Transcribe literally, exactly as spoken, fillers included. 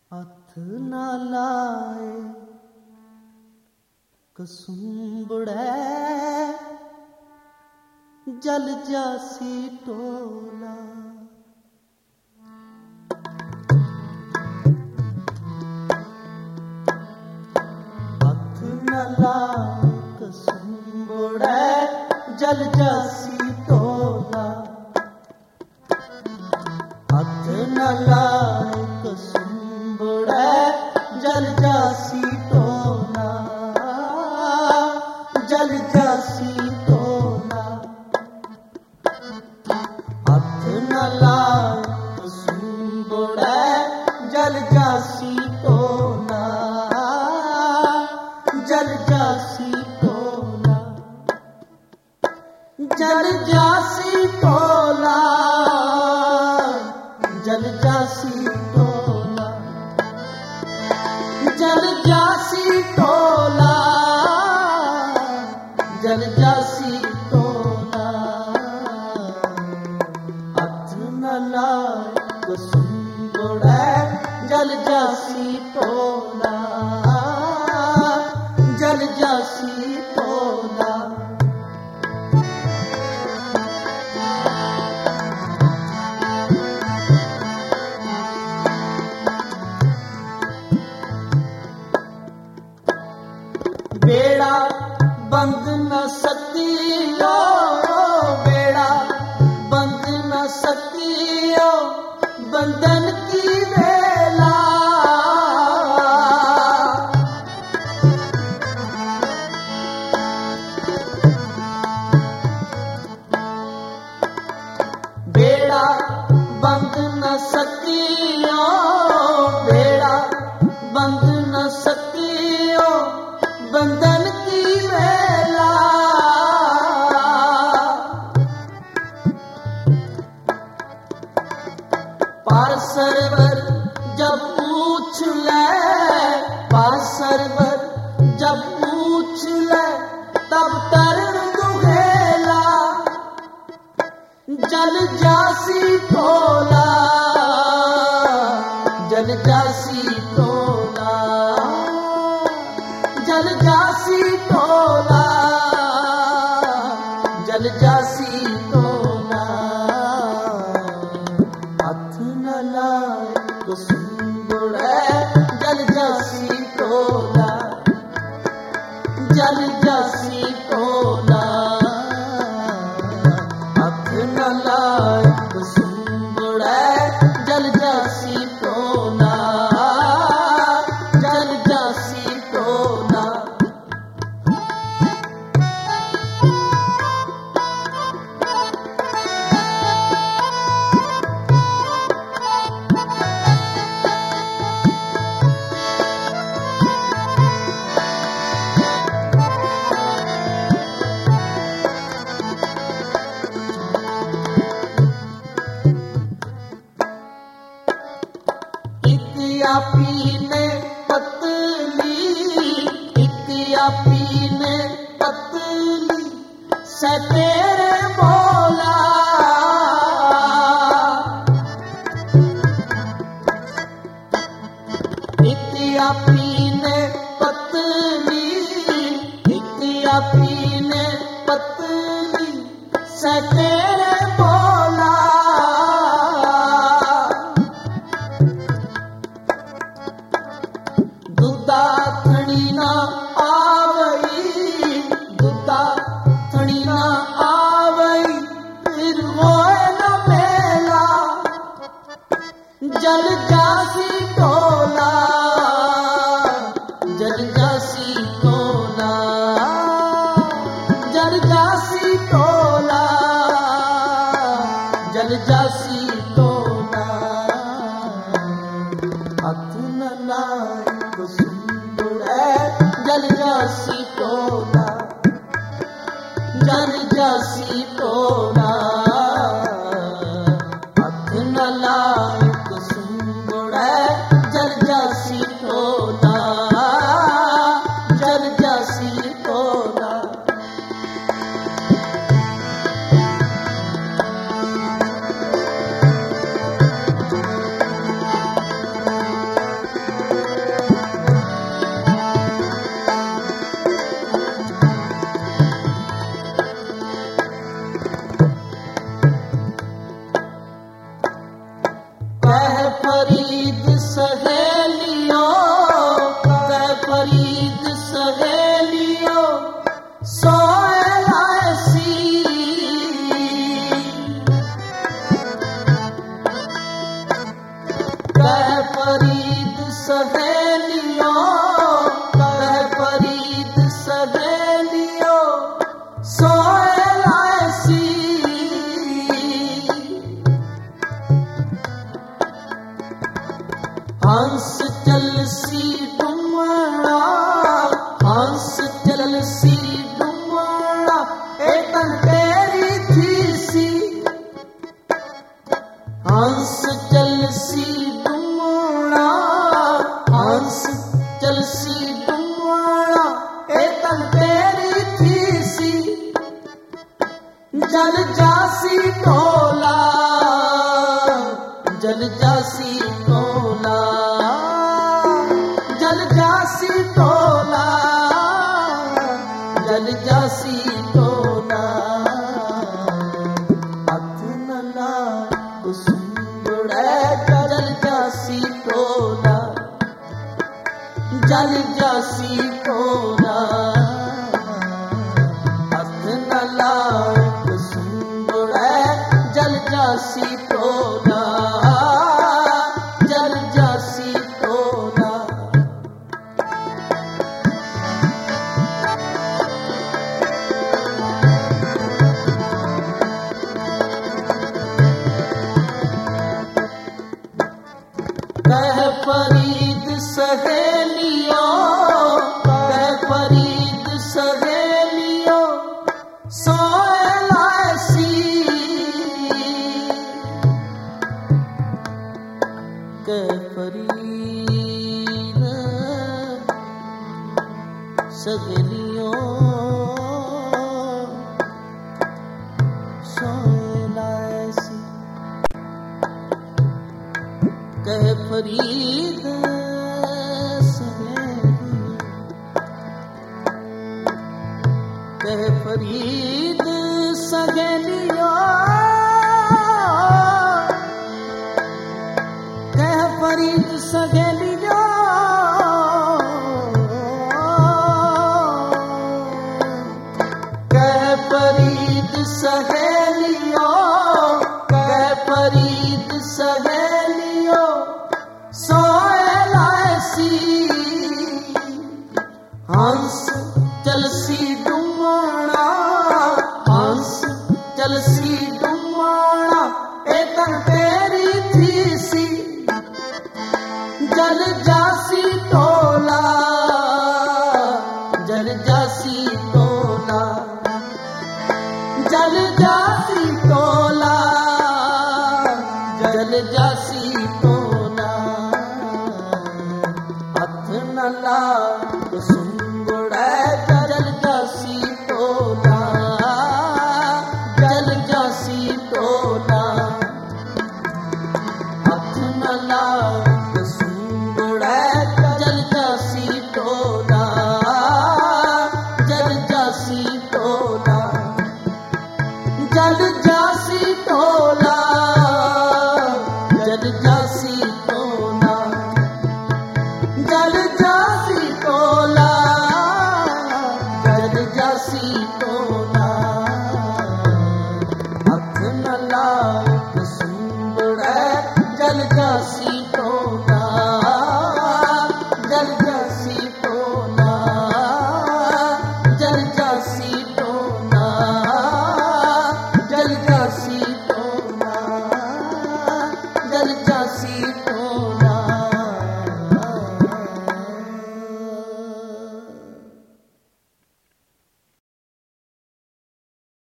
हथ ना लाए कसुम्बड़े जल जासी टोला। हथ ना लाए कसुम्बड़े जल जासी टोला। हथ न लाए कसुम्बड़े जल जासी टोला। जल जासी टोला। हथ न लाए कसुम्बड़े जल जासी टोला। जल जासी टोला। जल जासी टोला। जल जासी टोला। जल जासी टोला। जल जासी टोला। हथ न लाए कसुम्बड़े जल जासी टोला। जल जासी टोला। बेड़ा बंद न सकियो। बेड़ा बंद न सकियो बंधन की वेला। बेड़ा बंद न सकियो। बेड़ा बंद न सकियो बंधन की वेला। पार सरवर जब पूछ ले। पार सरवर जब पूछ ले तब तरण दुहेला। जल जासी टोला। जल जासी टोला। जल जासी टोला। जल जासी टोला। हथ न लाए कसुम्बड़े जल जासी टोला। जल जासी टोला। हथ न लाए कसुम्बड़े जल जासी टोला। जल जासी टोला। आपी ने पतली। एक आपी ने पतली से तेरे बोला। एक आपी ने पतली। एक आपी ने पतली से तेरे बोला। दुदा थड़ी ना आवई। दुदा थड़ी ना आवई फिर होए न मेला। जल जासी टोला। जल जासी टोला। जल जासी टोला। जल जासी टोला। हथ न लाए कसुम्बड़े जल जासी टोला। जल जासी टोला। हथ न लाए कसुम्बड़े जल जासी टोला। जल जासी टोला। फरीद सहेलियों, कह फरीद सहेलियों, सोएला ऐसी। कह फरीद सहेलियों, कह फरीद सहेलियों, सोएला ऐसी। हंस चल सी डुमड़ा, हंस चल सी डुमड़ा, ए तन तेरी थी सी। हंस चल सी डुमड़ा, हंस चल सी डुमड़ा, ए तन तेरी थी सी। जल जासी टोला, जल जासी टोला, जल जासी टोला, जल जासी टोला। हथ न लाए कुसुम्बड़े, जल जासी टोला, जल जासी टोला। हथ न लाए कुसुम्बड़े, जल जासी टोला, जल जासी टोला। कह फरीद सहेलियों, कह फरीद सहेलियों, सोएला ऐसी। कह फरीद सहेलियों, सोएला ऐसी। कह फरीद सहेलियों, कह फरीद सहेलियों, कह फरीद सहेलियों, कह फरीद सहेलियों, कह फरीद सहेलियों, सोएला ऐसी। हंस चल सी डुमड़ा, हंस चल सी डुमड़ा, ए तन तेरी थी सी। जल जासी टोला, जल जासी टोला, जल जासी टोला, जल जासी टोला। हथ न लाए कुसुम्बड़े, जल जासी टोला, जल जासी टोला। हथ न लाए कुसुम्बड़े, जल जासी टोला, जल जासी टोला, जल जासी टोला, जल जासी टोला, जल जासी टोला, जल जासी टोला। हथ न लाए कुसुम्बड़े, जल जासी टोला, जल जासी टोला, जल जासी टोला, जल जासी टोला, जल जासी टोला।